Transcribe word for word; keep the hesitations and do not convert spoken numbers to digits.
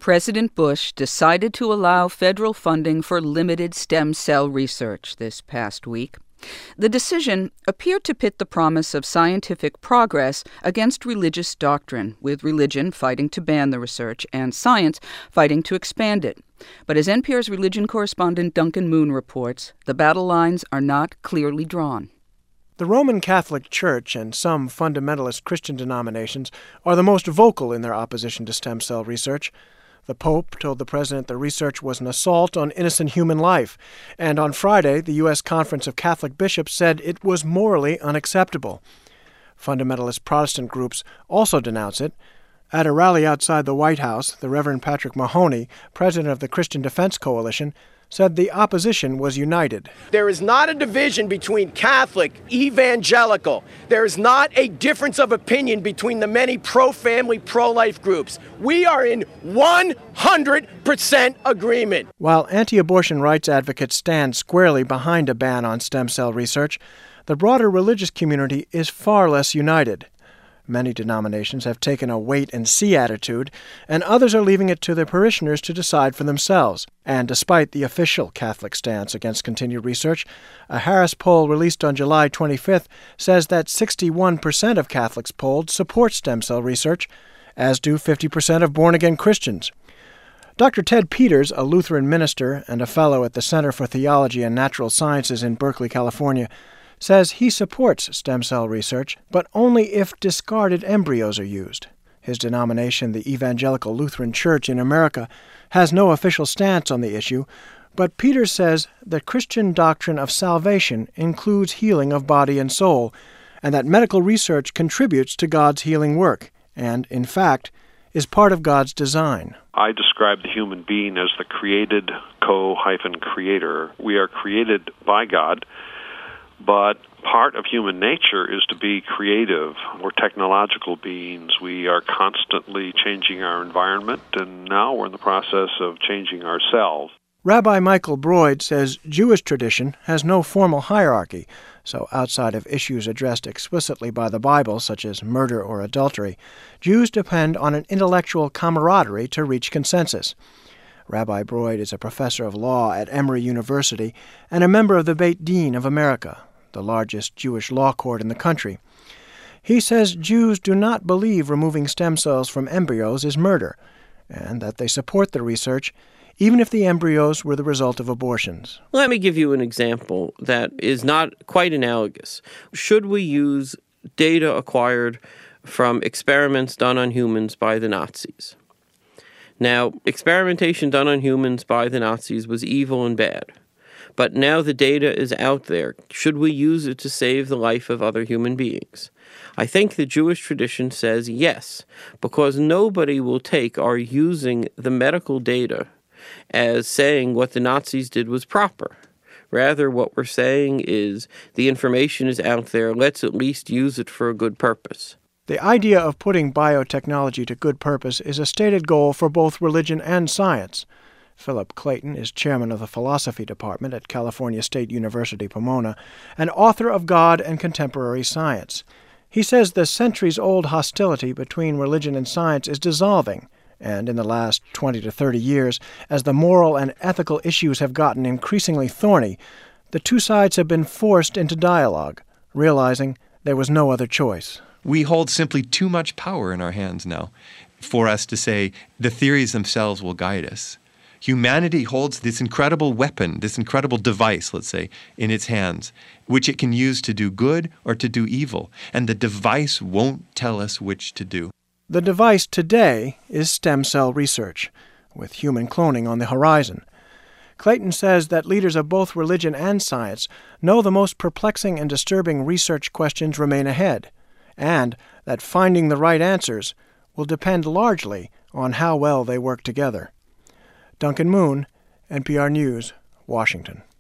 President Bush decided to allow federal funding for limited stem cell research this past week. The decision appeared to pit the promise of scientific progress against religious doctrine, with religion fighting to ban the research and science fighting to expand it. But as N P R's religion correspondent Duncan Moon reports, the battle lines are not clearly drawn. The Roman Catholic Church and some fundamentalist Christian denominations are the most vocal in their opposition to stem cell research. The Pope told the president the research was an assault on innocent human life, and on Friday, the U S Conference of Catholic Bishops said it was morally unacceptable. Fundamentalist Protestant groups also denounce it. At a rally outside the White House, the Reverend Patrick Mahoney, president of the Christian Defense Coalition, said the opposition was united. There is not a division between Catholic, evangelical. There is not a difference of opinion between the many pro-family, pro-life groups. We are in one hundred percent agreement. While anti-abortion rights advocates stand squarely behind a ban on stem cell research, the broader religious community is far less united. Many denominations have taken a wait-and-see attitude, and others are leaving it to their parishioners to decide for themselves. And despite the official Catholic stance against continued research, a Harris poll released on July twenty-fifth says that sixty-one percent of Catholics polled support stem cell research, as do fifty percent of born-again Christians. Doctor Ted Peters, a Lutheran minister and a fellow at the Center for Theology and Natural Sciences in Berkeley, California, says he supports stem cell research, but only if discarded embryos are used. His denomination, the Evangelical Lutheran Church in America, has no official stance on the issue, but Peters says the Christian doctrine of salvation includes healing of body and soul, and that medical research contributes to God's healing work, and, in fact, is part of God's design. I describe the human being as the created co-creator. We are created by God, but part of human nature is to be creative. We're technological beings. We are constantly changing our environment, and now we're in the process of changing ourselves. Rabbi Michael Broyd says Jewish tradition has no formal hierarchy, so outside of issues addressed explicitly by the Bible, such as murder or adultery, Jews depend on an intellectual camaraderie to reach consensus. Rabbi Broyd is a professor of law at Emory University and a member of the Beit Din of America, the largest Jewish law court in the country. He says Jews do not believe removing stem cells from embryos is murder, and that they support the research even if the embryos were the result of abortions. Let me give you an example that is not quite analogous. Should we use data acquired from experiments done on humans by the Nazis? Now, experimentation done on humans by the Nazis was evil and bad. But now the data is out there. Should we use it to save the life of other human beings? I think the Jewish tradition says yes, because nobody will take our using the medical data as saying what the Nazis did was proper. Rather, what we're saying is the information is out there. Let's at least use it for a good purpose. The idea of putting biotechnology to good purpose is a stated goal for both religion and science. Philip Clayton is chairman of the philosophy department at California State University, Pomona, and author of God and Contemporary Science. He says the centuries-old hostility between religion and science is dissolving, and in the last twenty to thirty years, as the moral and ethical issues have gotten increasingly thorny, the two sides have been forced into dialogue, realizing there was no other choice. We hold simply too much power in our hands now for us to say the theories themselves will guide us. Humanity holds this incredible weapon, this incredible device, let's say, in its hands, which it can use to do good or to do evil, and the device won't tell us which to do. The device today is stem cell research, with human cloning on the horizon. Clayton says that leaders of both religion and science know the most perplexing and disturbing research questions remain ahead, and that finding the right answers will depend largely on how well they work together. Duncan Moon, N P R News, Washington.